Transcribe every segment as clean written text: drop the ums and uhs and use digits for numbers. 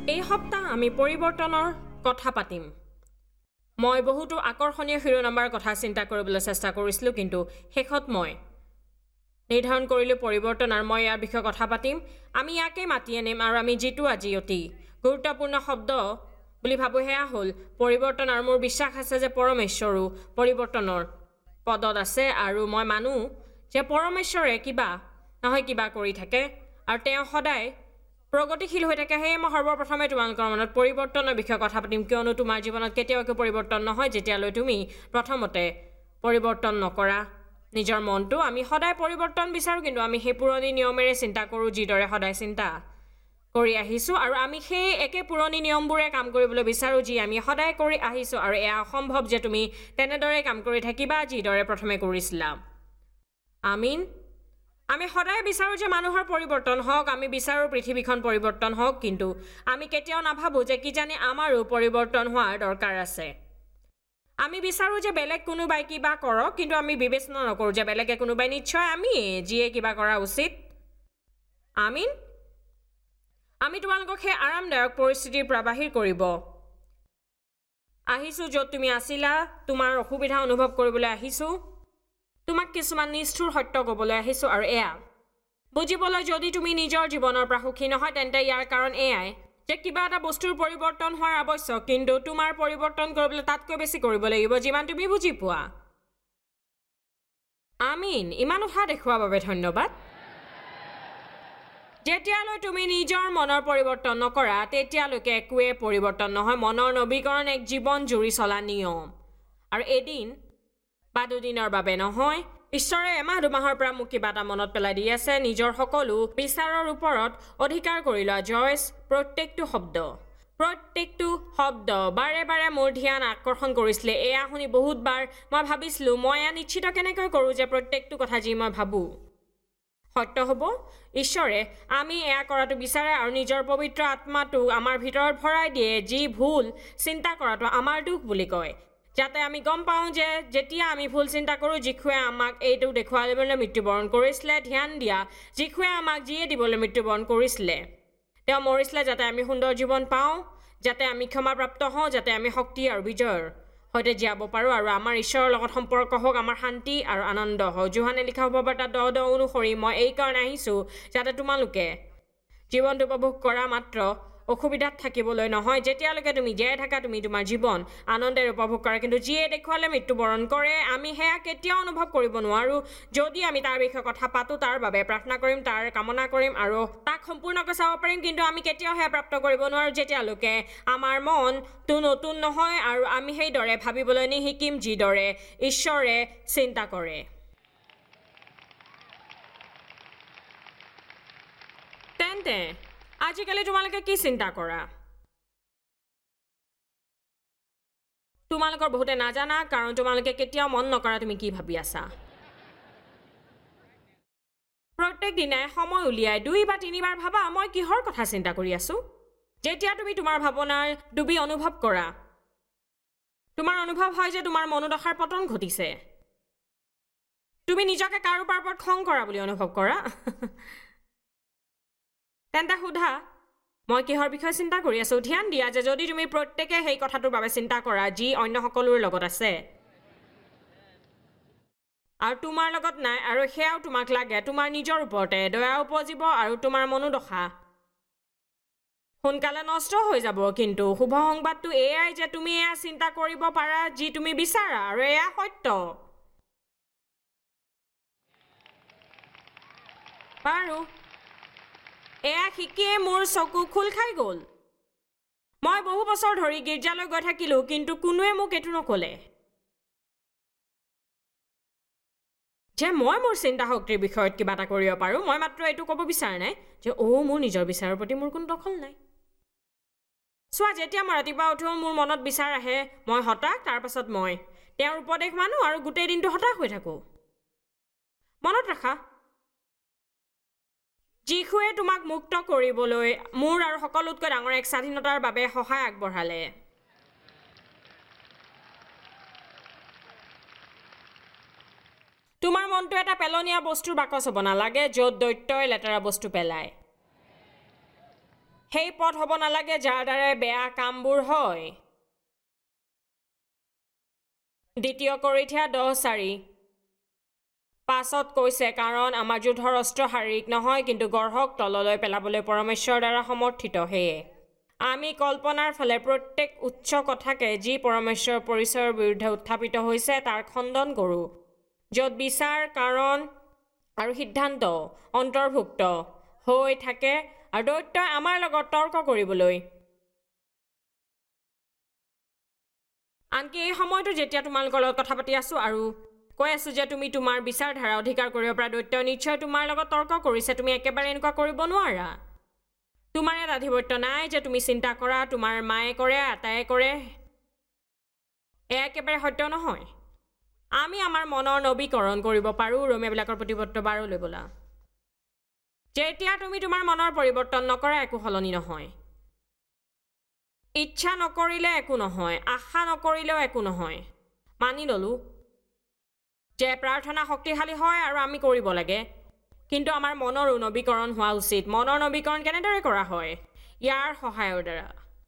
এই সপ্তাহ আমি পৰিৱৰ্তনৰ কথা পাতিম মই বহুতো আকৰ্ষণীয় শিৰোনামাৰ কথা চিন্তা কৰিবলৈ চেষ্টা কৰিছিলোঁ কিন্তু শেষত মই নিৰ্ধাৰণ কৰিলোঁ পৰিৱৰ্তন আৰু মই ইয়াৰ বিষয়ে কথা পাতিম আমি ইয়াকে মাতি আনিম আৰু আমি যিটো আজি অতি গুৰুত্বপূৰ্ণ শব্দ বুলি ভাবোঁ সেয়া হ'ল পৰিৱৰ্তন আৰু মোৰ বিশ্বাস আছে যে পৰমেশ্বৰো পৰিৱৰ্তনৰ পদত আছে আৰু মই মানো যে পৰমেশ্বৰে কিবা নহয় কিবা কৰি থাকে আৰু তেওঁ সদায় প্ৰগতিশীল হৈ থাকে সেয়ে মই সৰ্বপ্ৰথমে তোমালোকৰ মনত পৰিৱৰ্তনৰ বিষয়ে কথা পাতিম কিয়নো তোমাৰ জীৱনত কেতিয়াও একো পৰিৱৰ্তন নহয় যেতিয়ালৈ তুমি প্ৰথমতে পৰিৱৰ্তন নকৰা নিজৰ মনটো আমি সদায় পৰিৱৰ্তন বিচাৰোঁ কিন্তু আমি সেই পুৰণি নিয়মেৰে চিন্তা কৰোঁ যিদৰে সদায় চিন্তা কৰি আহিছোঁ আৰু আমি সেই একে পুৰণি নিয়মবোৰে কাম কৰিবলৈ বিচাৰোঁ যি আমি সদায় কৰি আহিছোঁ আৰু এয়া অসম্ভৱ যে তুমি তেনেদৰে কাম কৰি থাকিবা যিদৰে প্ৰথমে কৰিছিলা আমিন আমি সদায় বিচাৰোঁ যে মানুহৰ পৰিৱৰ্তন হওক আমি বিচাৰোঁ পৃথিৱীখন পৰিৱৰ্তন হওক কিন্তু আমি কেতিয়াও নাভাবোঁ যে কিজানি আমাৰো পৰিৱৰ্তন হোৱাৰ দৰকাৰ আছে আমি বিচাৰোঁ যে বেলেগ কোনোবাই কিবা কৰক কিন্তু আমি বিবেচনা নকৰোঁ যে বেলেগে কোনোবাই নিশ্চয় আমি যিয়ে কিবা কৰা উচিত আমিন আমি তোমালোকক সেই আৰামদায়ক পৰিস্থিতিৰ পৰা বাহিৰ কৰিব আহিছোঁ য'ত তুমি আছিলা তোমাৰ অসুবিধা অনুভৱ কৰিবলৈ আহিছোঁ তোমাক কিছুমান নিষ্ঠুৰ সত্য ক'বলৈ আহিছোঁ আৰু এয়া বুজিবলৈ যদি তুমি নিজৰ জীৱনৰ পৰা সুখী নহয় তেন্তে ইয়াৰ কাৰণ এয়াই যে কিবা এটা বস্তুৰ পৰিৱৰ্তন হোৱাৰ আৱশ্যক কিন্তু তোমাৰ পৰিৱৰ্তন কৰিবলৈ তাতকৈ বেছি কৰিব লাগিব যিমান তুমি বুজি পোৱা আমিন ইমান উৎসাহ দেখুওৱাৰ বাবে ধন্যবাদ যেতিয়ালৈ তুমি নিজৰ মনৰ পৰিৱৰ্তন নকৰা তেতিয়ালৈকে একোৱে পৰিৱৰ্তন নহয় মনৰ নৱীকৰণ এক জীৱন জুৰি চলা নিয়ম আৰু এদিন বা দুদিনৰ বাবে নহয় ঈশ্বৰে এমাহ দুমাহৰ পৰা মোক কিবা এটা মনত পেলাই দি আছে নিজৰ সকলো বিচাৰৰ ওপৰত অধিকাৰ কৰি লোৱা জয়ছ প্ৰত্যেকটো শব্দ বাৰে বাৰে মোৰ ধ্যান আকৰ্ষণ কৰিছিলে এয়া শুনি বহুতবাৰ মই ভাবিছিলোঁ মই এয়া নিশ্চিত কেনেকৈ কৰোঁ যে প্ৰত্যেকটো কথা যি মই ভাবোঁ সত্য হ'ব ঈশ্বৰে আমি এয়া কৰাটো বিচাৰে আৰু নিজৰ পবিত্ৰ আত্মাটো আমাৰ ভিতৰত ভৰাই দিয়ে যি ভুল চিন্তা কৰাটো আমাৰ দুখ বুলি কয় যাতে আমি গম পাওঁ যে যেতিয়া আমি ভুল চিন্তা কৰোঁ যীশুৱে আমাক এইটো দেখুৱাবলৈ মৃত্যুবৰণ কৰিছিলে ধ্যান দিয়া যীশুৱে আমাক যিয়ে দিবলৈ মৃত্যুবৰণ কৰিছিলে তেওঁ মৰিছিলে যাতে আমি সুন্দৰ জীৱন পাওঁ যাতে আমি ক্ষমাপ্ৰাপ্ত হওঁ যাতে আমি শক্তি আৰু বিজয়ৰ সৈতে জীয়াব পাৰোঁ আৰু আমাৰ ঈশ্বৰৰ লগত সম্পৰ্ক হওক আমাৰ শান্তি আৰু আনন্দ হওক যোহানে লিখা সুবাৰ্তা 10 অনুসৰি মই এই কাৰণে আহিছোঁ যাতে তোমালোকে জীৱনটো উপভোগ কৰা মাত্ৰ অসুবিধাত থাকিবলৈ নহয় যেতিয়ালৈকে তুমি জীয়াই থাকা তুমি তোমাৰ জীৱন আনন্দেৰে উপভোগ কৰা কিন্তু যিয়ে দেখুৱালে মৃত্যুবৰণ কৰে আমি সেয়া কেতিয়াও অনুভৱ কৰিব নোৱাৰোঁ যদি আমি তাৰ বিষয়ে কথা পাতোঁ তাৰ বাবে প্ৰাৰ্থনা কৰিম তাৰ কামনা কৰিম আৰু তাক সম্পূৰ্ণকৈ চাব পাৰিম কিন্তু আমি কেতিয়াও সেয়া প্ৰাপ্ত কৰিব নোৱাৰোঁ যেতিয়ালৈকে আমাৰ মনটো নতুন নহয় আৰু আমি সেইদৰে ভাবিবলৈ নিশিকিম যিদৰে ঈশ্বৰে চিন্তা কৰে তেন্তে আজিকালি তোমালোকে কি চিন্তা কৰা তোমালোকৰ বহুতে নাজানা কাৰণ তোমালোকে কেতিয়াও মন নকৰা তুমি কি ভাবি আছা প্ৰত্যেক দিনাই সময় উলিয়াই 2 বা 3 বাৰ ভাবা মই কিহৰ কথা চিন্তা কৰি আছোঁ যেতিয়া তুমি তোমাৰ ভাৱনাৰ ডুবি অনুভৱ কৰা তোমাৰ অনুভৱ হয় যে তোমাৰ মনোদশাৰ পতন ঘটিছে তুমি নিজকে কাৰোবাৰ ওপৰত খং কৰা বুলি অনুভৱ কৰা তেন্তে সোধা মই কিহৰ বিষয়ে চিন্তা কৰি আছোঁ ধ্যান দিয়া যে যদি তুমি প্ৰত্যেকে সেই কথাটোৰ বাবে চিন্তা কৰা যি অন্য সকলোৰে লগত আছে আৰু তোমাৰ লগত নাই আৰু সেয়াও তোমাক লাগে তোমাৰ নিজৰ ওপৰতে দয়া উপজিব আৰু তোমাৰ মনোদশা সোনকালে নষ্ট হৈ যাব কিন্তু শুভ সংবাদটো এয়াই যে তুমি এয়া চিন্তা কৰিব পাৰা যি তুমি বিচাৰা আৰু এয়া সত্য বাৰু এয়া শিকিয়ে মোৰ চকু খোল খাই গ'ল মই বহু বছৰ ধৰি গীৰ্জালৈ গৈ থাকিলোঁ কিন্তু কোনোৱে মোক এইটো নক'লে যে মই মোৰ চিন্তা শক্তিৰ বিষয়ত কিবা এটা কৰিব পাৰোঁ মই মাত্ৰ এইটো ক'ব বিচৰা নাই যে মোৰ নিজৰ বিচাৰৰ প্ৰতি মোৰ কোনো দখল নাই চোৱা যেতিয়া মই ৰাতিপুৱা উঠোঁ মোৰ মনত বিচাৰ আহে মই হতাশ তাৰপাছত মই তেওঁৰ উপদেশ মানো আৰু গোটেই দিনটো হতাশ হৈ থাকোঁ মনত ৰাখা যীশুৱে তোমাক মুক্ত কৰিবলৈ মোৰ আৰু সকলোতকৈ ডাঙৰ এক স্বাধীনতাৰ বাবে সহায় আগবঢ়ালে তোমাৰ মনটো এটা পেলনীয়া বস্তুৰ বাকচ হ'ব নালাগে য'ত দৈত্যই লেতেৰা বস্তু পেলায় সেই পথ হ'ব নালাগে যাৰ দ্বাৰা বেয়া কামবোৰ হয়। দ্বিতীয় কৰিন্থিয়া 10:4 পাছত কৈছে, কাৰণ আমাৰ যুদ্ধৰ অস্ত্ৰ শাৰীৰিক নহয়, কিন্তু গঢ়ক তললৈ পেলাবলৈ পৰমেশ্বৰৰ দ্বাৰা সমৰ্থিত। সেয়ে আমি কল্পনাৰ ফালে প্ৰত্যেক উচ্চ কথাকে যি পৰমেশ্বৰৰ পৰিচয়ৰ বিৰুদ্ধে উত্থাপিত হৈছে তাৰ খণ্ডন কৰোঁ, য'ত বিচাৰ, কাৰণ আৰু সিদ্ধান্ত অন্তৰ্ভুক্ত হৈ থাকে, আৰু দৈত্যই আমাৰ লগত তৰ্ক কৰিবলৈ। আনকি এই সময়তো যেতিয়া তোমালোকৰ লগত কথা পাতি আছো আৰু কৈ আছো যে তুমি তোমাৰ বিচাৰধাৰা অধিকাৰ কৰিব পৰা, দৈত্যই নিশ্চয় তোমাৰ লগত তৰ্ক কৰিছে। তুমি একেবাৰে এনেকুৱা কৰিব নোৱাৰা। তোমাৰ ইয়াত আধিপত্য নাই যে তুমি চিন্তা কৰা, তোমাৰ মায়ে কৰে, আটায়ে কৰে। এয়া একেবাৰে সত্য নহয়। আমি আমাৰ মনৰ নবীকৰণ কৰিব পাৰোঁ। ৰোমীয়াবিলাকৰ প্ৰতিপত্ৰ 12 বলা। যেতিয়া তুমি তোমাৰ মনৰ পৰিৱৰ্তন নকৰা, একো সলনি নহয়। ইচ্ছা নকৰিলে একো নহয়, আশা নকৰিলেও একো নহয়। মানি ললো যে প্ৰাৰ্থনা শক্তিশালী হয় আৰু আমি কৰিব লাগে, কিন্তু আমাৰ মনৰো নবীকৰণ হোৱা উচিত। মনৰ নবীকৰণ কেনেদৰে কৰা হয়? ইয়াৰ সহায়ৰ দ্বাৰা,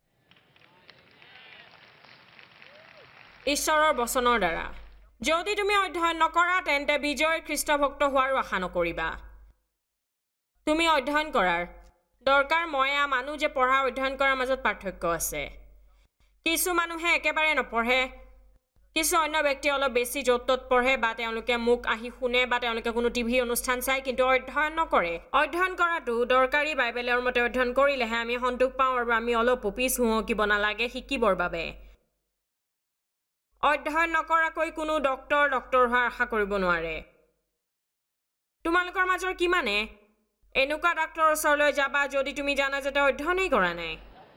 ঈশ্বৰৰ বচনৰ দ্বাৰা। যদি তুমি অধ্যয়ন নকৰা, তেন্তে বিজয়ৰ খ্ৰীষ্টভক্ত হোৱাৰো আশা নকৰিবা। তুমি অধ্যয়ন কৰাৰ দৰকাৰ। মই মানো যে পঢ়া অধ্যয়ন কৰাৰ মাজত পাৰ্থক্য আছে। কিছু মানুহে একেবাৰে নপঢ়ে, কিছু অন্য ব্যক্তি অলপ বেছি য'ত ত'ত পঢ়ে, বা তেওঁলোকে মোক আহি শুনে, বা তেওঁলোকে কোনো টিভি অনুষ্ঠান চায়, কিন্তু অধ্যয়ন নকৰে। অধ্যয়ন কৰাটো দৰকাৰী। বাইবেলৰ মতে অধ্যয়ন কৰিলেহে আমি সন্তোষ পাওঁ, আৰু আমি অলপো পিছ হুঁহকিব নালাগে শিকিবৰ বাবে। অধ্যয়ন নকৰাকৈ কোনো ডক্তৰ হোৱাৰ আশা কৰিব নোৱাৰে। তোমালোকৰ মাজৰ কিমানে এনেকুৱা ডাক্তৰৰ ওচৰলৈ যাবা যদি তুমি জানা যে তেওঁ অধ্যয়নেই কৰা নাই?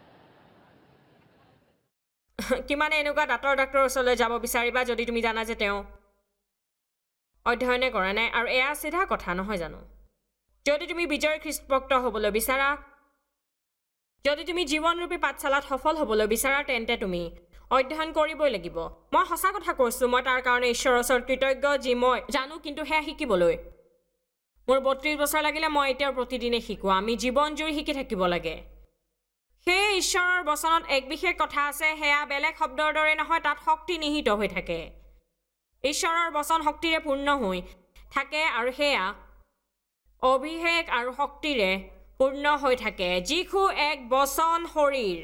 কিমানে এনেকুৱা দাঁতৰ ডাক্তৰৰ ওচৰলৈ যাব বিচাৰিবা যদি তুমি জানা যে তেওঁ অধ্যয়নে কৰা নাই? আৰু এয়া চিধা কথা নহয় জানো? যদি তুমি বিজয়ৰ খ্ৰীষ্টভক্ত হ'বলৈ বিচাৰা, যদি তুমি জীৱনৰূপী পাঠশালাত সফল হ'বলৈ বিচাৰা, তেন্তে তুমি অধ্যয়ন কৰিবই লাগিব। মই সঁচা কথা কৈছোঁ। মই তাৰ কাৰণে ঈশ্বৰৰ ওচৰত কৃতজ্ঞ, যি মই জানো, কিন্তু সেয়া শিকিবলৈ মোৰ 32 বছৰ লাগিলে। মই এতিয়াও প্ৰতিদিনে শিকোঁ। আমি জীৱন জুৰি শিকি থাকিব লাগে। সেই ঈশ্বৰৰ বচনত এক বিশেষ কথা আছে। সেয়া বেলেগ শব্দৰ দৰে নহয়, তাত শক্তি নিহিত হৈ থাকে। ঈশ্বৰৰ বচন শক্তিৰে পূৰ্ণ হৈ থাকে, আৰু সেয়া অভিষেক আৰু শক্তিৰে পূৰ্ণ হৈ থাকে। যীশু এক বচন শৰীৰ।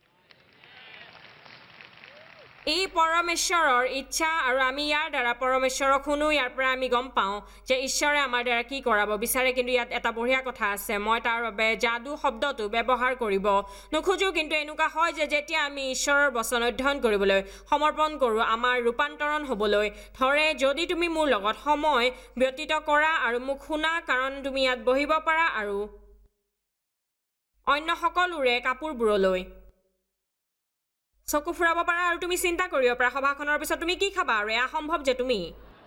ই পৰমেশ্বৰৰ ইচ্ছা, আৰু আমি ইয়াৰ দ্বাৰা পৰমেশ্বৰক শুনো। ইয়াৰ পৰা আমি গম পাওঁ যে ঈশ্বৰে আমাৰ দ্বাৰা কি কৰাব বিচাৰে। কিন্তু ইয়াত এটা বঢ়িয়া কথা আছে। মই তাৰ বাবে যাদু শব্দটো ব্যৱহাৰ কৰিব নোখোজোঁ, কিন্তু এনেকুৱা হয় যে যেতিয়া আমি ঈশ্বৰৰ বচন অধ্যয়ন কৰিবলৈ সমৰ্পণ কৰোঁ, আমাৰ ৰূপান্তৰণ হ'বলৈ ধৰে। যদি তুমি মোৰ লগত সময় ব্যতীত কৰা আৰু মোক শুনা, কাৰণ তুমি ইয়াত বহিব পাৰা আৰু অন্য সকলোৰে কাপোৰবোৰলৈ চকু ফুৰাব পাৰা, আৰু তুমি চিন্তা কৰিব পাৰা সভাখনৰ পিছত তুমি কি খাবা, আৰু এয়া সম্ভৱ যে তুমি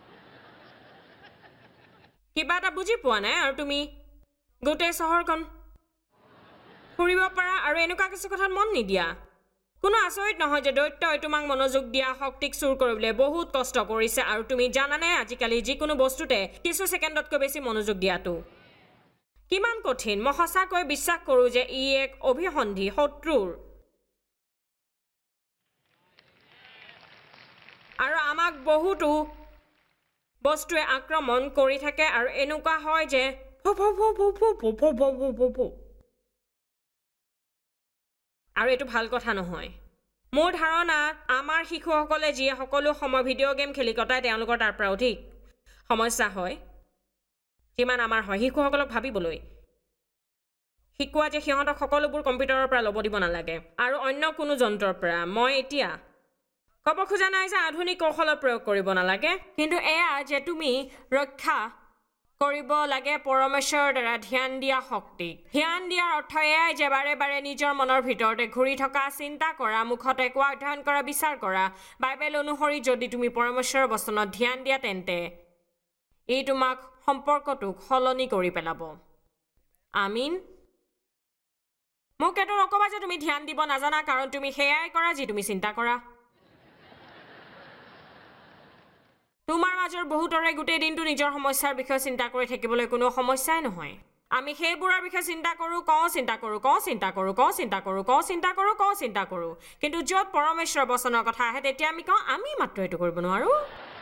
কিবা এটা বুজি পোৱা নাই, আৰু তুমি গোটেই চহৰখন ফুৰিব পাৰা আৰু এনেকুৱা কিছু কথাত মন নিদিয়া। কোনো আচৰিত নহয় যে দৈত্যই তোমাক মনোযোগ দিয়া শক্তিক চুৰ কৰিবলৈ বহুত কষ্ট কৰিছে। আৰু তুমি জানানে, আজিকালি যিকোনো বস্তুতে কিছু ছেকেণ্ডতকৈ বেছি মনোযোগ দিয়াটো কিমান কঠিন। মই সঁচাকৈ বিশ্বাস কৰোঁ যে ই এক অভিসন্ধি শত্ৰুৰ, আৰু আমাক বহুতো বস্তুৱে আক্ৰমণ কৰি থাকে। আৰু এনেকুৱা হয় যে আৰু এইটো ভাল কথা নহয়। মোৰ ধাৰণা আমাৰ শিশুসকলে যিয়ে সকলো সময় ভিডিঅ' গেম খেলি কটায়, তেওঁলোকৰ তাৰ পৰা অধিক সমস্যা হয় যিমান আমাৰ হয়। শিশুসকলক ভাবিবলৈ শিকোৱা যে সিহঁতক সকলোবোৰ কম্পিউটাৰৰ পৰা ল'ব দিব নালাগে, আৰু অন্য কোনো যন্ত্ৰৰ পৰা। মই এতিয়া ক'ব খোজা নাই যে আধুনিক কৌশলৰ প্ৰয়োগ কৰিব নালাগে, কিন্তু এয়া যে তুমি ৰক্ষা কৰিব লাগে পৰমেশ্বৰৰ দ্বাৰা ধ্যান দিয়া শক্তিক। ধ্যান দিয়াৰ অৰ্থ এয়াই যে বাৰে বাৰে নিজৰ মনৰ ভিতৰতে ঘূৰি থকা, চিন্তা কৰা, মুখতে কোৱা, অধ্যয়ন কৰা, বিচাৰ কৰা। বাইবেল অনুসৰি যদি তুমি পৰমেশ্বৰৰ বচনত ধ্যান দিয়া, তেন্তে ই তোমাক সম্পৰ্কটোক সলনি কৰি পেলাব। আমিন। মোক এইটো নকবা যে তুমি ধ্যান দিব নাজানা, কাৰণ তুমি সেয়াই কৰা যি তুমি চিন্তা কৰা। তোমাৰ মাজৰ বহুতৰে গোটেই দিনটো নিজৰ সমস্যাৰ বিষয়ে চিন্তা কৰি থাকিবলৈ কোনো সমস্যাই নহয়। আমি সেইবোৰৰ বিষয়ে চিন্তা কৰোঁ কিন্তু য'ত পৰমেশ্বৰৰ বচনৰ কথা আহে তেতিয়া আমি কওঁ আমি মাত্ৰ এইটো কৰিব নোৱাৰোঁ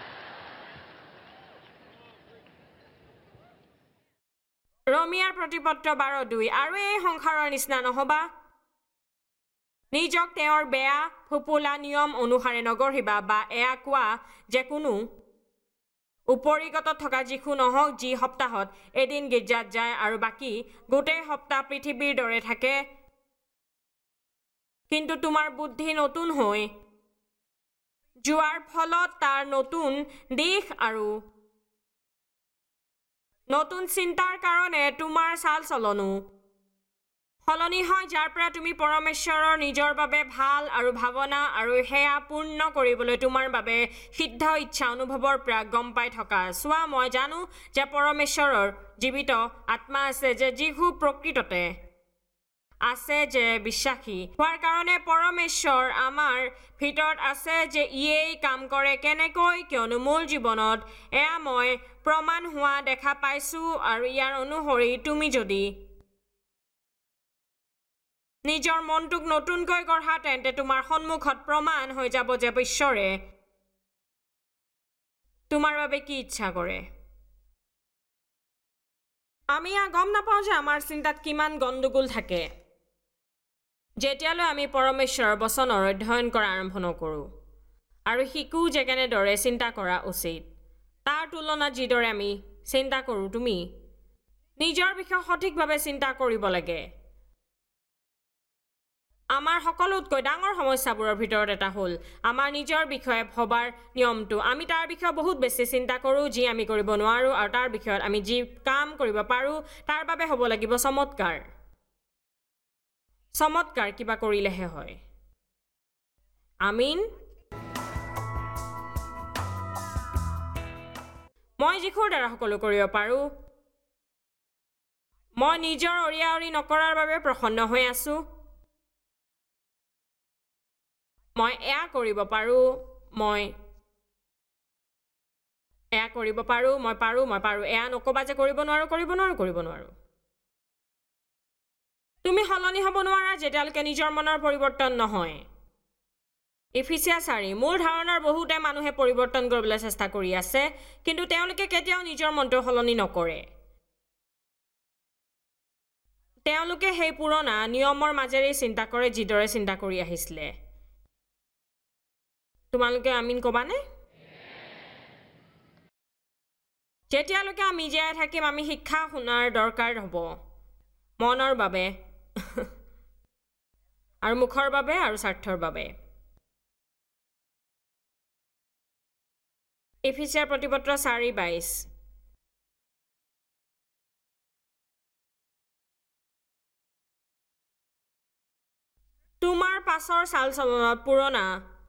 ৰমিয়াৰ প্ৰতিপত্ৰ 12:2 আৰু এই সংসাৰৰ নিচিনা নহবা নিজক তেওঁৰ বেয়া ফুপুলা নিয়ম অনুসাৰে নগঢ়িবা বা এয়া কোৱা যে কোনো উপৰিগত থকা যিখো নহওক যি সপ্তাহত এদিন গীৰ্জাত যায় আৰু বাকী গোটেই সপ্তাহ পৃথিৱীৰ দৰে থাকে কিন্তু তোমাৰ বুদ্ধি নতুন হৈ যোৱাৰ ফলত তাৰ নতুন দিশ আৰু নতুন চিন্তাৰ কাৰণে তোমাৰ চাল চলনো সলনি হয় যাৰ পৰা তুমি পৰমেশ্বৰৰ নিজৰ বাবে ভাল আৰু ভাৱনা আৰু সেয়া পূৰ্ণ কৰিবলৈ তোমাৰ বাবে সিদ্ধ ইচ্ছা অনুভৱৰ পৰা গম পাই থকা চোৱা মই জানো যে পৰমেশ্বৰৰ জীৱিত আত্মা আছে যে যিহু প্ৰকৃততে আছে যে বিশ্বাসী হোৱাৰ কাৰণে পৰমেশ্বৰ আমাৰ ভিতৰত আছে যে ইয়েই কাম কৰে কেনেকৈ কিয়নো মোৰ জীৱনত এয়া মই প্ৰমাণ হোৱা দেখা পাইছোঁ আৰু ইয়াৰ অনুসৰি তুমি যদি নিজৰ মনটোক নতুনকৈ গঢ়া তেন্তে তোমাৰ সন্মুখত প্ৰমাণ হৈ যাব যে ঈশ্বৰে তোমাৰ বাবে কি ইচ্ছা কৰে আমি গম নাপাওঁ যে আমাৰ চিন্তাত কিমান গণ্ডগোল থাকে যেতিয়ালৈ আমি পৰমেশ্বৰৰ বচনৰ অধ্যয়ন কৰা আৰম্ভ নকৰোঁ আৰু শিকোঁ যে কেনেদৰে চিন্তা কৰা উচিত তাৰ তুলনাত যিদৰে আমি চিন্তা কৰোঁ তুমি নিজৰ বিষয়ে সঠিকভাৱে চিন্তা কৰিব লাগে আমাৰ সকলোতকৈ ডাঙৰ সমস্যাবোৰৰ ভিতৰত এটা হ'ল আমাৰ নিজৰ বিষয়ে ভবাৰ নিয়মটো আমি তাৰ বিষয়ে বহুত বেছি চিন্তা কৰোঁ যি আমি কৰিব নোৱাৰোঁ আৰু তাৰ বিষয়ত আমি যি কাম কৰিব পাৰোঁ তাৰ বাবে হ'ব লাগিব চমৎকাৰ কিবা কৰিলেহে হয় আমিন মই যিখোৰ দ্বাৰা সকলো কৰিব পাৰোঁ মই নিজৰ অৰিয়াঅৰি নকৰাৰ বাবে প্ৰসন্ন হৈ আছোঁ মই এয়া কৰিব পাৰোঁ মই এয়া নকবা যে কৰিব নোৱাৰোঁ তুমি সলনি হ'ব নোৱাৰা যেতিয়ালৈকে নিজৰ মনৰ পৰিৱৰ্তন নহয় এফিচিয়াছ 4 মোৰ ধাৰণাৰ বহুতে মানুহে পৰিৱৰ্তন কৰিবলৈ চেষ্টা কৰি আছে কিন্তু তেওঁলোকে কেতিয়াও নিজৰ মনটো সলনি নকৰে তেওঁলোকে সেই পুৰণা নিয়মৰ মাজেৰে চিন্তা কৰে যিদৰে চিন্তা কৰি আহিছিলে তোমালোকে আমিন কবানে যেতিয়ালৈকে আমি জীয়াই থাকিম আমি শিক্ষা শুনাৰ দৰকাৰ হ'ব মনৰ বাবে আৰু মুখৰ বাবে আৰু স্বাৰ্থৰ বাবে এফিচিয়াৰ প্ৰতিপত্ৰ 4:22 তোমাৰ পাছৰ চাল চলনত পুৰণা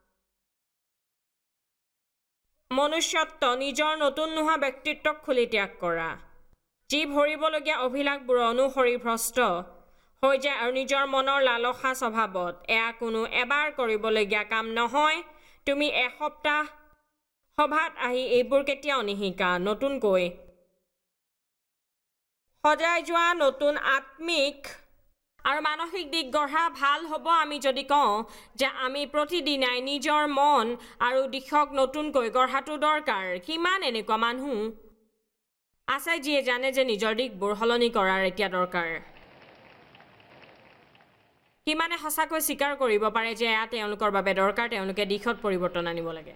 মনুষ্যত্ব নিজৰ নতুন নোহোৱা ব্যক্তিত্বক খুলি ত্যাগ কৰা যি ভৰিবলগীয়া অভিলাষবোৰ অনুসৰি ভ্ৰষ্ট হৈ যায় আৰু নিজৰ মনৰ লালসা স্বভাৱত এয়া কোনো এবাৰ কৰিবলগীয়া কাম নহয় তুমি এসপ্তাহ সভাত আহি এইবোৰ কেতিয়াও নিশিকা নতুনকৈ সজাই যোৱা নতুন আত্মিক আৰু মানসিক দিশ গঢ়া ভাল হ'ব আমি যদি কওঁ যে আমি প্ৰতিদিনাই নিজৰ মন আৰু দিশক নতুনকৈ গঢ়াটো দৰকাৰ কিমান এনেকুৱা মানুহ আছে যিয়ে জানে যে নিজৰ দিশবোৰ সলনি কৰাৰ এতিয়া দৰকাৰ কিমানে সঁচাকৈ স্বীকাৰ কৰিব পাৰে যে এয়া তেওঁলোকৰ বাবে দৰকাৰ তেওঁলোকে দিশত পৰিৱৰ্তন আনিব লাগে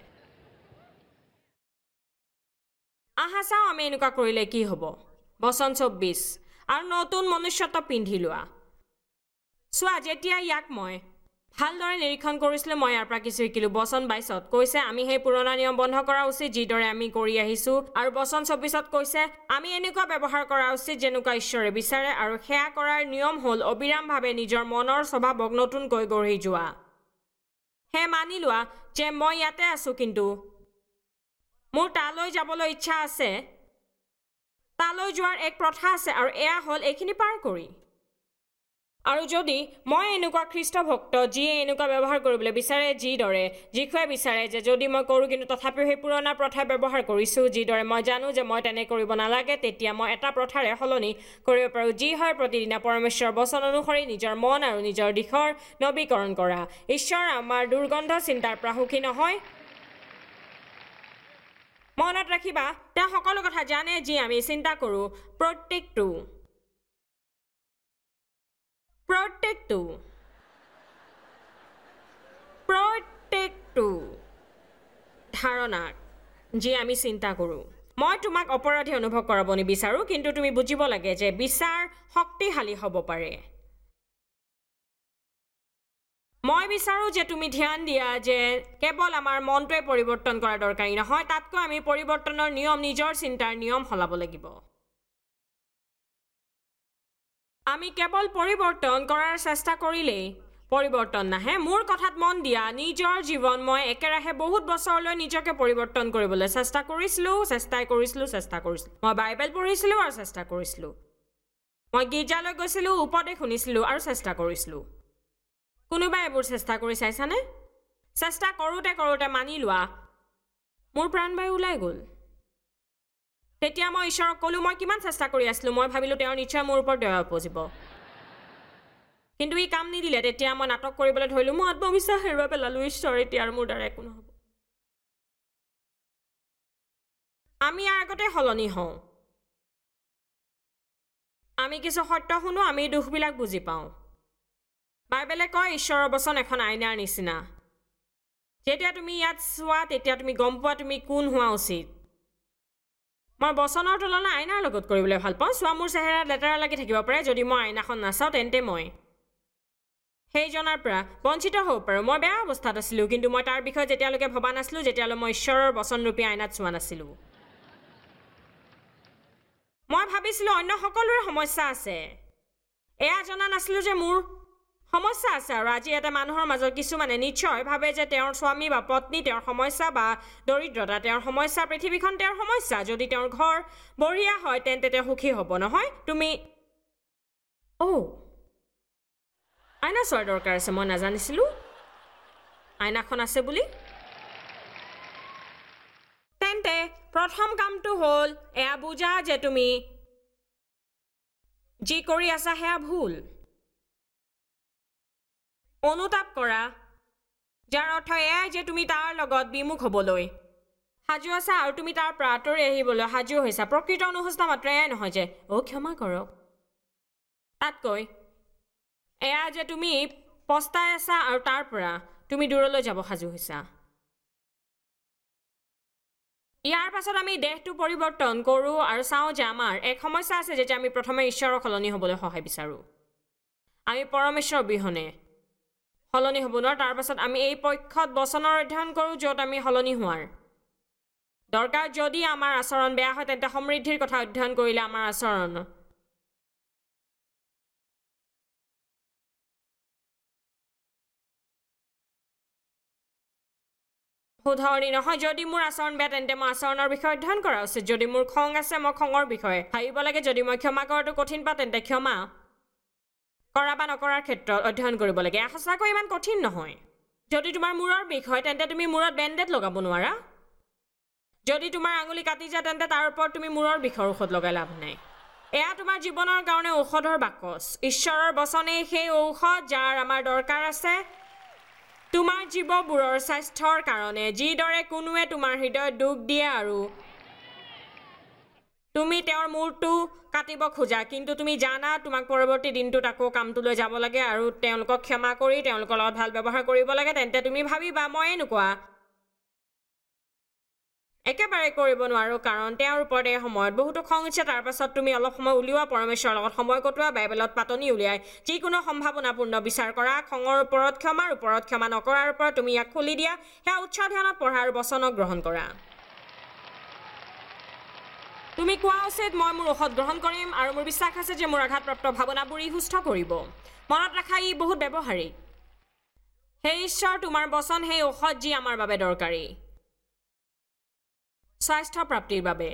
আহা চাওঁ আমি এনেকুৱা কৰিলে কি হ'ব বচন 24 আৰু নতুন মনুষ্যত্ব পিন্ধি লোৱা চোৱা যেতিয়া ইয়াক মই ভালদৰে নিৰীক্ষণ কৰিছিলোঁ মই ইয়াৰ পৰা কিছু শিকিলোঁ বচন 22ত কৈছে আমি সেই পুৰণা নিয়ম বন্ধ কৰা উচিত যিদৰে আমি কৰি আহিছোঁ আৰু বচন 24ত কৈছে আমি এনেকুৱা ব্যৱহাৰ কৰা উচিত যেনেকুৱা ঈশ্বৰে বিচাৰে আৰু সেয়া কৰাৰ নিয়ম হ'ল অবিৰামভাৱে নিজৰ মনৰ স্বভাৱক নতুনকৈ গঢ়ি যোৱা হে মানি লোৱা যে মই ইয়াতে আছোঁ কিন্তু মোৰ তালৈ যাবলৈ ইচ্ছা আছে তালৈ যোৱাৰ এক প্ৰথা আছে আৰু এয়া হ'ল এইখিনি পাৰ কৰি আৰু যদি মই এনেকুৱা খ্ৰীষ্ট ভক্ত যিয়ে এনেকুৱা ব্যৱহাৰ কৰিবলৈ বিচাৰে যিদৰে যিখোৱে বিচাৰে যে যদি মই কৰোঁ কিন্তু তথাপিও সেই পুৰণা প্ৰথা ব্যৱহাৰ কৰিছোঁ যিদৰে মই জানো যে মই তেনে কৰিব নালাগে তেতিয়া মই এটা প্ৰথাৰে সলনি কৰিব পাৰোঁ যি হয় প্ৰতিদিনে পৰমেশ্বৰৰ বচন অনুসৰি নিজৰ মন আৰু নিজৰ দিশৰ নৱীকৰণ কৰা ঈশ্বৰ আমাৰ দুৰ্গন্ধ চিন্তাৰ পৰা সুখী নহয় মনত ৰাখিবা তেওঁ সকলো কথা জানে যি আমি চিন্তা কৰোঁ প্ৰত্যেকটো ধাৰণাক যি আমি চিন্তা কৰোঁ মই তোমাক অপৰাধী অনুভৱ কৰাব নিবিচাৰোঁ কিন্তু তুমি বুজিব লাগে যে বিচাৰ শক্তিশালী হ'ব পাৰে মই বিচাৰোঁ যে তুমি ধ্যান দিয়া যে কেৱল আমাৰ মনটোৱে পৰিৱৰ্তন কৰা দৰকাৰী নহয় তাতকৈ আমি পৰিৱৰ্তনৰ নিয়ম নিজৰ চিন্তাৰ নিয়ম সলাব লাগিব আমি কেৱল পৰিৱৰ্তন কৰাৰ চেষ্টা কৰিলেই পৰিৱৰ্তন নাহে মোৰ কথাত মন দিয়া নিজৰ জীৱন মই একেৰাহে বহুত বছৰলৈ নিজকে পৰিৱৰ্তন কৰিবলৈ চেষ্টা কৰিছিলোঁ মই বাইবেল পঢ়িছিলোঁ আৰু চেষ্টা কৰিছিলোঁ মই গীৰ্জালৈ গৈছিলোঁ উপদেশ শুনিছিলোঁ আৰু চেষ্টা কৰিছিলোঁ কোনোবাই এইবোৰ চেষ্টা কৰি চাইছানে চেষ্টা কৰোঁতে মানি লোৱা মোৰ প্ৰাণবায়ু ওলাই গ'ল তেতিয়া মই ঈশ্বৰক ক'লোঁ মই কিমান চেষ্টা কৰি আছিলোঁ মই ভাবিলোঁ তেওঁ নিশ্চয় মোৰ ওপৰত দয়া উপজিব কিন্তু ই কাম নিদিলে তেতিয়া মই নাটক কৰিবলৈ ধৰিলোঁ মই আত্মবিশ্বাস হেৰুৱাই পেলালোঁ ঈশ্বৰ এতিয়া আৰু মোৰ দ্বাৰা একো নহ'ব আমি ইয়াৰ আগতে সলনি হওঁ আমি কিছু সত্য শুনো আমি দুখবিলাক বুজি পাওঁ বাইবেলে কয় ঈশ্বৰৰ বচন এখন আইনাৰ নিচিনা যেতিয়া তুমি ইয়াত চোৱা তেতিয়া তুমি গম পোৱা তুমি কোন হোৱা উচিত মই বচনৰ তুলনা আইনাৰ লগত কৰিবলৈ ভাল পাওঁ চোৱা মোৰ চেহেৰাত লেতেৰা লাগি থাকিব পাৰে যদি মই আইনাখন নাচাওঁ তেন্তে মই সেইজনৰ পৰা বঞ্চিত হ'ব পাৰোঁ মই বেয়া অৱস্থাত আছিলোঁ কিন্তু মই তাৰ বিষয়ে যেতিয়ালৈকে ভবা নাছিলোঁ যেতিয়ালৈ মই ঈশ্বৰৰ বচনৰূপী আইনাত চোৱা নাছিলোঁ মই ভাবিছিলোঁ অন্য সকলোৰে সমস্যা আছে এয়া জনা নাছিলোঁ যে মোৰ সমস্যা আছে আৰু আজি এটা মানুহৰ মাজত কিছুমানে নিশ্চয় ভাবে যে তেওঁৰ স্বামী বা পত্নী তেওঁৰ সমস্যা বা দৰিদ্ৰতা তেওঁৰ সমস্যা পৃথিৱীখন তেওঁৰ সমস্যা যদি তেওঁৰ ঘৰ বঢ়িয়া হয় তেন্তে তেওঁ সুখী হ'ব নহয় তুমি আইনা চোৱাৰ দৰকাৰ আছে মই নাজানিছিলোঁ আইনাখন আছে বুলি তেন্তে প্ৰথম কামটো হ'ল এয়া বুজা যে তুমি যি কৰি আছা সেয়া ভুল অনুতাপ কৰা যাৰ অৰ্থ এয়াই যে তুমি তাৰ লগত বিমুখ হ'বলৈ সাজু আছা আৰু তুমি তাৰ পৰা আঁতৰি আহিবলৈ সাজু হৈছা প্ৰকৃত অনুশোচনা মাত্ৰ এয়াই নহয় যে ক্ষমা কৰক তাতকৈ এয়া যে তুমি পস্তাই আছা আৰু তাৰ পৰা তুমি দূৰলৈ যাব সাজু হৈছা ইয়াৰ পাছত আমি দেহটো পৰিৱৰ্তন কৰোঁ আৰু চাওঁ যে আমাৰ এক সমস্যা আছে যেতিয়া আমি প্ৰথমে ঈশ্বৰৰ সলনি হ'বলৈ সহায় বিচাৰোঁ আমি পৰমেশ্বৰ অবিহনে সলনি হ'ব নোৱাৰোঁ তাৰ পাছত আমি এই পক্ষত বচনৰ অধ্যয়ন কৰোঁ য'ত আমি সলনি হোৱাৰ দৰকাৰ যদি আমাৰ আচৰণ বেয়া হয় তেন্তে সমৃদ্ধিৰ কথা অধ্যয়ন কৰিলে আমাৰ আচৰণ শুধৰণি নহয় যদি মোৰ আচৰণ বেয়া তেন্তে মই আচৰণৰ বিষয়ে অধ্যয়ন কৰা উচিত যদি মোৰ খং আছে মই খঙৰ বিষয়ে ভাবিব লাগে যদি মই ক্ষমা কৰাটো কঠিন পাওঁ তেন্তে ক্ষমা কৰা বা নকৰাৰ ক্ষেত্ৰত অধ্যয়ন কৰিব লাগে সঁচাকৈ ইমান কঠিন নহয় যদি তোমাৰ মূৰৰ বিষ হয় তেন্তে তুমি মূৰত বেণ্ডেড লগাব নোৱাৰা যদি তোমাৰ আঙুলি কাটি যায় তেন্তে তাৰ ওপৰত তুমি মূৰৰ বিষৰ ঔষধ লগাই লাভ নাই এয়া তোমাৰ জীৱনৰ কাৰণে ঔষধৰ বাকচ ঈশ্বৰৰ বচনেই সেই ঔষধ যাৰ আমাৰ দৰকাৰ আছে তোমাৰ জীৱবোৰৰ স্বাস্থ্যৰ কাৰণে যিদৰে কোনোৱে তোমাৰ হৃদয়ত দুখ দিয়ে আৰু তুমি তেওঁৰ মূৰটো কাটিব খোজা কিন্তু তুমি জানা তোমাক পৰৱৰ্তী দিনটোত আকৌ কামটোলৈ যাব লাগে আৰু তেওঁলোকক ক্ষমা কৰি তেওঁলোকৰ লগত ভাল ব্যৱহাৰ কৰিব লাগে তেন্তে তুমি ভাবিবা মই এনেকুৱা একেবাৰে কৰিব নোৱাৰোঁ কাৰণ তেওঁৰ ওপৰত এই সময়ত বহুতো খং উঠে তাৰ পাছত তুমি অলপ সময় উলিওৱা পৰমেশ্বৰৰ লগত সময় কটোৱা বাইবেলত পাতনি উলিয়াই যিকোনো সম্ভাৱনাপূৰ্ণ বিচাৰ কৰা খঙৰ ওপৰত ক্ষমাৰ ওপৰত ক্ষমা নকৰাৰ ওপৰত তুমি ইয়াক খুলি দিয়া সেয়া উচ্চ ধ্যানত পঢ়া আৰু বচনক গ্ৰহণ কৰা তুমি কোৱা উচিত মই মোৰ ঔষধ গ্ৰহণ কৰিম আৰু মোৰ বিশ্বাস আছে যে মোৰ আঘাতপ্ৰাপ্ত ভাৱনাবোৰ ই সুস্থ কৰিব মনত ৰাখা ই বহুত ব্যৱহাৰিক সেই ঈশ্বৰ তোমাৰ বচন সেই ঔষধ যি আমাৰ বাবে দৰকাৰী স্বাস্থ্য প্ৰাপ্তিৰ বাবে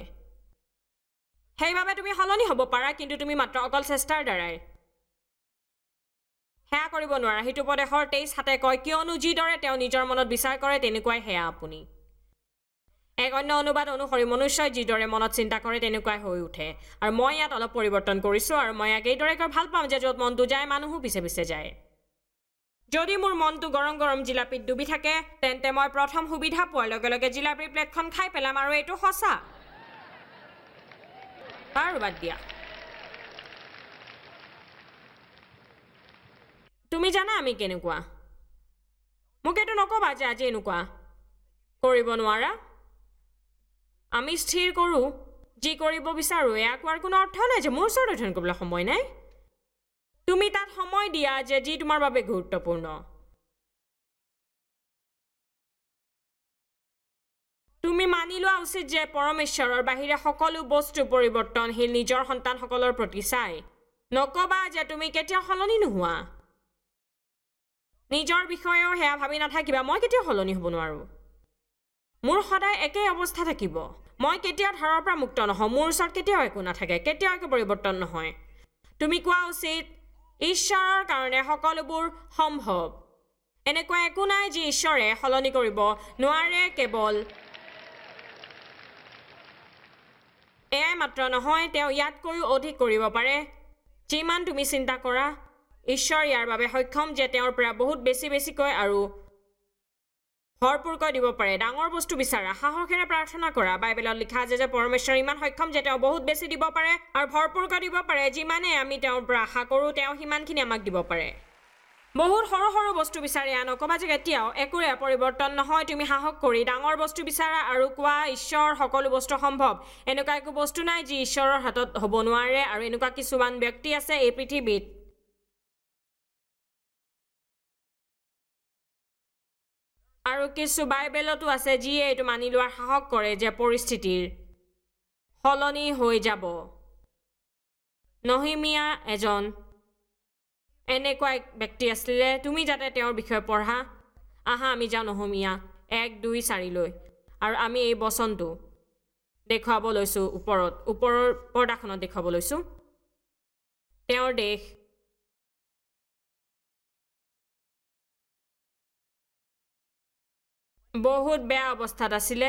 সেইবাবে তুমি সলনি হ'ব পাৰা কিন্তু তুমি মাত্ৰ অকল চেষ্টাৰ দ্বাৰাই সেয়া কৰিব নোৱাৰা হিতুপদেশৰ 23 হাতে কয় কিয়নো যিদৰে তেওঁ নিজৰ মনত বিচাৰ কৰে তেনেকুৱাই সেয়া আপুনি এক অন্য অনুবাদ অনুসৰি মনুষ্যই যিদৰে মনত চিন্তা কৰে তেনেকুৱাই হৈ উঠে আৰু মই ইয়াত অলপ পৰিৱৰ্তন কৰিছোঁ আৰু মই ইয়াক এইদৰে কৈ ভাল পাওঁ যে য'ত মনটো যায় মানুহো পিছে পিছে যায় যদি মোৰ মনটো গৰম গৰম জিলাপিত ডুবি থাকে তেন্তে মই প্ৰথম সুবিধা পোৱাৰ লগে লগে জিলাপিৰ প্লেটখন খাই পেলাম আৰু এইটো সঁচা আৰু বাদ দিয়া তুমি জানা আমি কেনেকুৱা মোক এইটো নকবা যে আজি এনেকুৱা কৰিব নোৱাৰা আমি স্থিৰ কৰোঁ যি কৰিব বিচাৰোঁ এয়া কোৱাৰ কোনো অৰ্থ নাই যে মোৰ ওচৰত অধ্যয়ন কৰিবলৈ সময় নাই তুমি তাত সময় দিয়া যে যি তোমাৰ বাবে গুৰুত্বপূৰ্ণ তুমি মানি লোৱা উচিত যে পৰমেশ্বৰৰ বাহিৰে সকলো বস্তু পৰিৱৰ্তনশীল নিজৰ সন্তানসকলৰ প্ৰতি চাই নকবা যে তুমি কেতিয়াও সলনি নোহোৱা নিজৰ বিষয়েও সেয়া ভাবি নাথাকিবা মই কেতিয়াও সলনি হ'ব নোৱাৰোঁ মোৰ সদায় একেই অৱস্থা থাকিব মই কেতিয়াও ধাৰৰ পৰা মুক্ত নহওঁ মোৰ ওচৰত কেতিয়াও একো নাথাকে কেতিয়াও একো পৰিৱৰ্তন নহয় তুমি কোৱা উচিত ঈশ্বৰৰ কাৰণে সকলোবোৰ সম্ভৱ এনেকুৱা একো নাই যি ঈশ্বৰে সলনি কৰিব নোৱাৰে কেৱল এয়াই মাত্ৰ নহয় তেওঁ ইয়াতকৈও অধিক কৰিব পাৰে যিমান তুমি চিন্তা কৰা ঈশ্বৰ ইয়াৰ বাবে সক্ষম যে তেওঁৰ পৰা বহুত বেছিকৈ আৰু ভৰপূৰকৈ দিব পাৰে ডাঙৰ বস্তু বিচাৰা সাহসেৰে প্ৰাৰ্থনা কৰা বাইবেলত লিখা আছে যে পৰমেশ্বৰ ইমান সক্ষম যে তেওঁ বহুত বেছি দিব পাৰে আৰু ভৰপূৰকৈ দিব পাৰে যিমানে আমি তেওঁৰ পৰা আশা কৰোঁ তেওঁ সিমানখিনি আমাক দিব পাৰে বহুত সৰু সৰু বস্তু বিচাৰি নকবা যে কেতিয়াও একোৰে পৰিৱৰ্তন নহয় তুমি সাহস কৰি ডাঙৰ বস্তু বিচাৰা আৰু কোৱা ঈশ্বৰ সকলো বস্তু সম্ভৱ এনেকুৱা একো বস্তু নাই যি ঈশ্বৰৰ হাতত হ'ব নোৱাৰে আৰু এনেকুৱা কিছুমান ব্যক্তি আছে এই পৃথিৱীত আৰু কিছু বাইবেলতো আছে যিয়ে এইটো মানি লোৱাৰ সাহস কৰে যে পৰিস্থিতিৰ সলনি হৈ যাব নহীমিয়া এজন এনেকুৱা এক ব্যক্তি আছিলে তুমি যাতে তেওঁৰ বিষয়ে পঢ়া আহা আমি যাওঁ নহীমিয়া 1-2-4 আৰু আমি এই বচনটো দেখুৱাব লৈছোঁ ওপৰৰ পৰ্দাখনত দেখুৱাব লৈছোঁ তেওঁৰ দেশ বহুত বেয়া অৱস্থাত আছিলে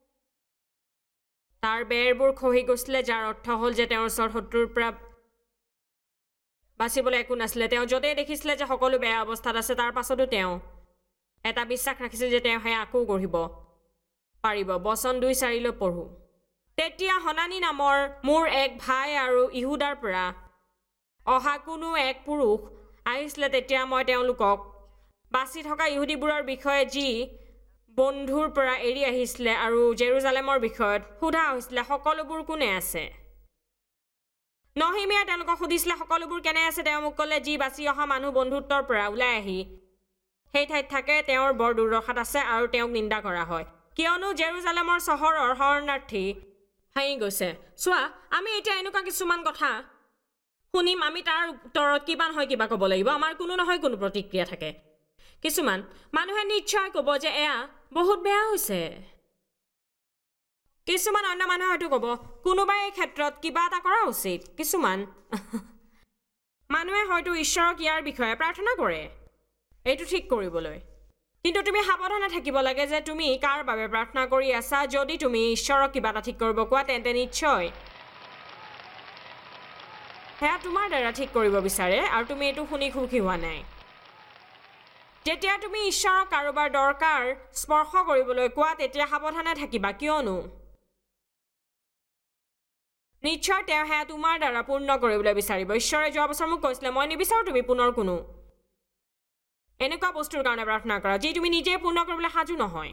তাৰ বেৰবোৰ খহি গৈছিলে যাৰ অৰ্থ হ'ল যে তেওঁৰ ওচৰত শত্ৰুৰ পৰা বাচিবলৈ একো নাছিলে তেওঁ য'তেই দেখিছিলে যে সকলো বেয়া অৱস্থাত আছে তাৰ পাছতো তেওঁ এটা বিশ্বাস ৰাখিছিল যে তেওঁ সেয়া আকৌ গঢ়িব পাৰিব বচন 2-4 পঢ়োঁ তেতিয়া হনানি নামৰ মোৰ এক ভাই আৰু ইহুদাৰ পৰা অহা কোনো এক পুৰুষ আহিছিলে তেতিয়া মই তেওঁলোকক বাচি থকা ইহুদীবোৰৰ বিষয়ে যি বন্ধুৰ পৰা এৰি আহিছিলে আৰু জেৰুজালেমৰ বিষয়ত সোধা হৈছিলে সকলোবোৰ কোনে আছে নহীমিয়াই তেওঁলোকক সুধিছিলে সকলোবোৰ কেনে আছে তেওঁ মোক ক'লে যি বাচি অহা মানুহ বন্ধুত্বৰ পৰা ওলাই আহি সেই ঠাইত থাকে তেওঁৰ বৰ দুৰ্দশাত আছে আৰু তেওঁক নিন্দা কৰা হয় কিয়নো জেৰুজালেমৰ চহৰৰ শৰণাৰ্থী হাঁহি গৈছে চোৱা আমি এতিয়া এনেকুৱা কিছুমান কথা শুনিম আমি তাৰ উত্তৰত কিবা নহয় কিবা ক'ব লাগিব আমাৰ কোনো নহয় কোনো প্ৰতিক্ৰিয়া থাকে কিছুমান মানুহে নিশ্চয় ক'ব যে এয়া বহুত বেয়া হৈছে কিছুমান অন্য মানুহে হয়তো ক'ব কোনোবাই এই ক্ষেত্ৰত কিবা এটা কৰা উচিত কিছুমান মানুহে হয়তো ঈশ্বৰক ইয়াৰ বিষয়ে প্ৰাৰ্থনা কৰে এইটো ঠিক কৰিবলৈ কিন্তু তুমি সাৱধানে থাকিব লাগে যে তুমি কাৰ বাবে প্ৰাৰ্থনা কৰি আছা যদি তুমি ঈশ্বৰক কিবা এটা ঠিক কৰিব কোৱা তেন্তে নিশ্চয় সেয়া তোমাৰ দ্বাৰা ঠিক কৰিব বিচাৰে আৰু তুমি এইটো শুনি সুখী হোৱা নাই যেতিয়া তুমি ঈশ্বৰক কাৰোবাৰ দৰকাৰ স্পৰ্শ কৰিবলৈ কোৱা তেতিয়া সাৱধানে থাকিবা কিয়নো নিশ্চয় তেওঁ সেয়া তোমাৰ দ্বাৰা পূৰ্ণ কৰিবলৈ বিচাৰিব ঈশ্বৰে যোৱা বছৰ মোক কৈছিলে মই নিবিচাৰোঁ তুমি পুনৰ কোনো এনেকুৱা বস্তুৰ কাৰণে প্ৰাৰ্থনা কৰা যি তুমি নিজে পূৰ্ণ কৰিবলৈ সাজু নহয়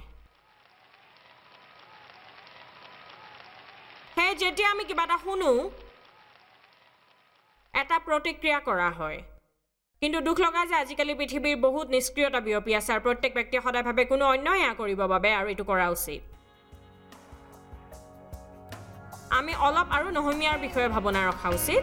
সেই যেতিয়া আমি কিবা এটা শুনো এটা প্ৰতিক্ৰিয়া কৰা হয় কিন্তু দুখ লগা যে আজিকালি পৃথিৱীৰ বহুত নিষ্ক্ৰিয়তা বিয়পি আছে আৰু প্ৰত্যেক ব্যক্তিয়ে সদায় ভাবে কোনো অন্যই এয়া কৰিবৰ বাবে আৰু এইটো কৰা উচিত আমি অলপ আৰু নহীমিয়াৰ বিষয়ে ভাৱনা ৰখা উচিত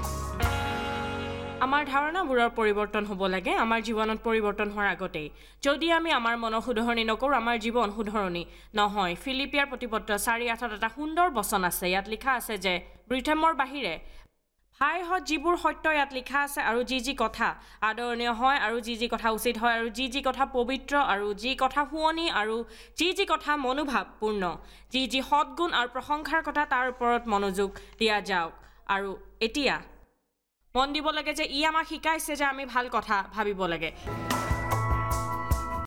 আমাৰ ধাৰণাবোৰৰ পৰিৱৰ্তন হ'ব লাগে আমাৰ জীৱনত পৰিৱৰ্তন হোৱাৰ আগতেই যদি আমি আমাৰ মনৰ শুধৰণি নকৰোঁ আমাৰ জীৱন শুধৰণি নহয় ফিলিপিয়াৰ প্ৰতিপত্ৰ 4:8 এটা সুন্দৰ বচন আছে ইয়াত লিখা আছে যে বৃথামৰ বাহিৰে হাইহঁত যিবোৰ সত্য ইয়াত লিখা আছে আৰু যি কথা আদৰণীয় হয় আৰু যি কথা উচিত হয় আৰু যি কথা পবিত্ৰ আৰু যি কথা শুৱনি আৰু যি কথা মনোভাৱপূৰ্ণ যি সৎগুণ আৰু প্ৰশংসাৰ কথা তাৰ ওপৰত মনোযোগ দিয়া যাওক আৰু এতিয়া মন দিব লাগে যে ই আমাক শিকাইছে যে আমি ভাল কথা ভাবিব লাগে